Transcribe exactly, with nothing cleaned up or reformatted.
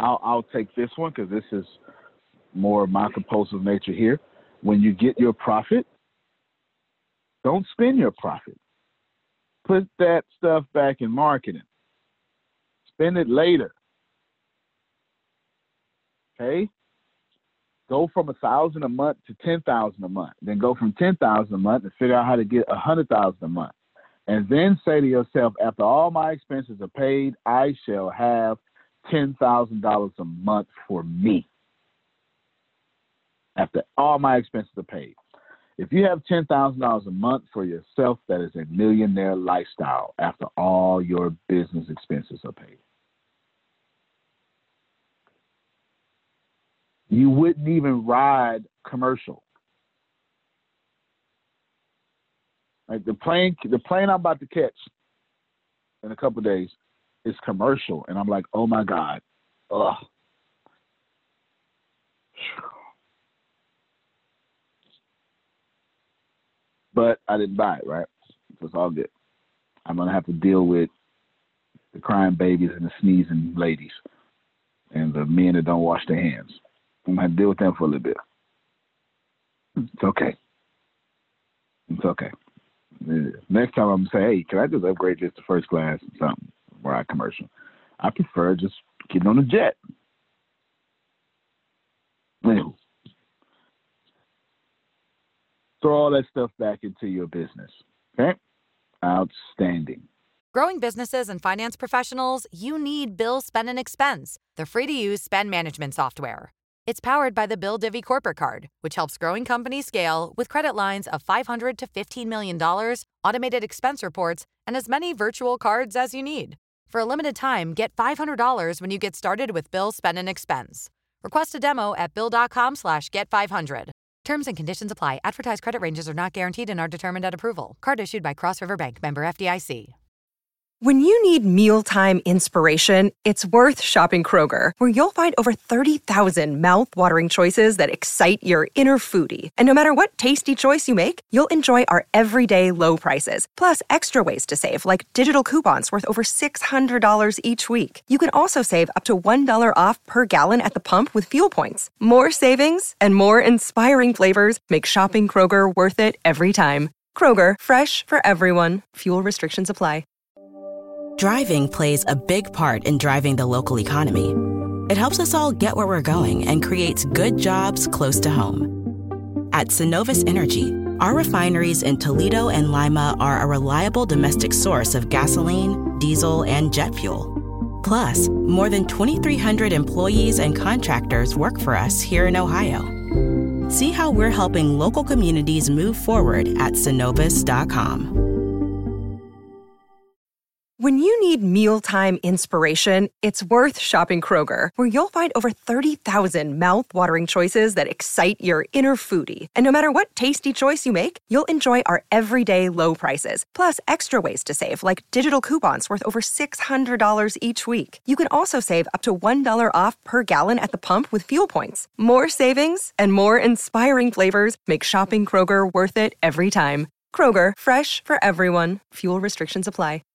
I'll, I'll take this one because this is more my compulsive nature here. When you get your profit, don't spend your profit. Put that stuff back in marketing. Spend it later. Okay? Go from a thousand a month to ten thousand a month. Then go from ten thousand a month and figure out how to get a hundred thousand a month. And then say to yourself, after all my expenses are paid, I shall have ten thousand dollars a month for me. After all my expenses are paid. If you have ten thousand dollars a month for yourself, that is a millionaire lifestyle after all your business expenses are paid. You wouldn't even ride commercial. Like the plane, the plane I'm about to catch in a couple of days is commercial, and I'm like, oh my God, ugh. But I didn't buy it, right? So it's all good. I'm gonna have to deal with the crying babies and the sneezing ladies, and the men that don't wash their hands. I'm gonna have to deal with them for a little bit. It's okay. It's okay. Next time I'm gonna say, hey, can I just upgrade this to first class or something? Ride commercial. I prefer just getting on the jet. Anyway, throw all that stuff back into your business. Okay? Outstanding. Growing businesses and finance professionals, you need Bill Spend and Expense, the free-to-use spend management software. It's powered by the Bill Divvy Corporate Card, which helps growing companies scale with credit lines of five hundred to fifteen million dollars, automated expense reports, and as many virtual cards as you need. For a limited time, get five hundred dollars when you get started with Bill Spend and Expense. Request a demo at bill.com slash get 500. Terms and conditions apply. Advertised credit ranges are not guaranteed and are determined at approval. Card issued by Cross River Bank, member F D I C. When you need mealtime inspiration, it's worth shopping Kroger, where you'll find over thirty thousand mouth-watering choices that excite your inner foodie. And no matter what tasty choice you make, you'll enjoy our everyday low prices, plus extra ways to save, like digital coupons worth over six hundred dollars each week. You can also save up to one dollar off per gallon at the pump with fuel points. More savings and more inspiring flavors make shopping Kroger worth it every time. Kroger, fresh for everyone. Fuel restrictions apply. Driving plays a big part in driving the local economy. It helps us all get where we're going and creates good jobs close to home. At Synovus Energy, our refineries in Toledo and Lima are a reliable domestic source of gasoline, diesel, and jet fuel. Plus, more than twenty-three hundred employees and contractors work for us here in Ohio. See how we're helping local communities move forward at Synovus dot com. When you need mealtime inspiration, it's worth shopping Kroger, where you'll find over thirty thousand mouth-watering choices that excite your inner foodie. And no matter what tasty choice you make, you'll enjoy our everyday low prices, plus extra ways to save, like digital coupons worth over six hundred dollars each week. You can also save up to one dollar off per gallon at the pump with fuel points. More savings and more inspiring flavors make shopping Kroger worth it every time. Kroger, fresh for everyone. Fuel restrictions apply.